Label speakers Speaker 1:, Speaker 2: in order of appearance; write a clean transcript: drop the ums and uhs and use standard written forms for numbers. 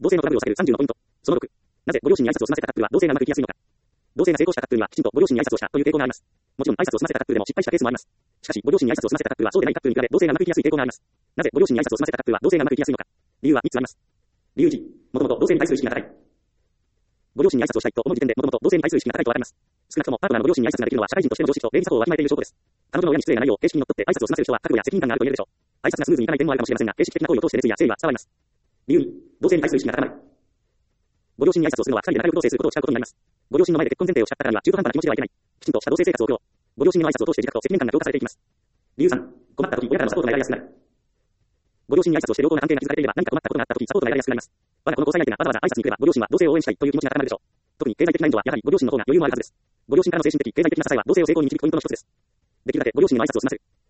Speaker 1: 同性のトラブルを避ける30のポイント。その6。なぜご両親に挨拶を済ませたカップルは同性がうまくいきやすいのか。同性が成功したカップルにはきちんとご両親に挨拶をしたという傾向があります。もちろん挨拶を済ませたカップルでも失敗したケースもあります。しかし、ご両親に挨拶を済ませたカップルはそうでないカップルに比べ同性がうまくいきやすい傾向があります。なぜご両親に挨拶を済ませたカップルは同性がうまくいきやすいのか。理由は3つあります。理由1、もともと同性に対する意識が高い。ご両親に挨拶をしたいと思う時点でもともと同性に対する意識が高いとわかります。少なくともパートナーのご両親に挨拶ができるのは社会人としての常識と礼儀作法をわきまえている証拠です。彼女の親に失礼がないよう形式にのっとって挨拶を済ませる人は覚悟や責任感があると言えるでしょう。挨拶がスムーズにいかない点もあるかもしれませんが、形式的な行為を通して熱意や誠意は伝わります。理由2、同性に対する意識が高まる。ご両親に挨拶をするのは2人で仲良く同棲することを誓うことになります。ご両親の前で結婚前提を誓ったからには中途半端な気持ちではいけない。きちんとした同棲生活を送ろう。ご両親の挨拶を通して自覚と責任感が強化されていきます。理由3、困った時、親からのサポートが得られやすくなる。ご両親に挨拶をして良好な関係が築かれていれば何か困ったことがあった時、サポートが得られやすくなります。我が子の交際相手がわざわざ挨拶に来ればご両親は同性を応援したいという気持ちが高まるでしょう。特に経済的な援助はやはりご両親の方が余裕もあるはずです。ご両親からの精神的、経済的な支えは同性を成功に導くポイントの一つです。できるだけご両親にの挨拶を済ませる。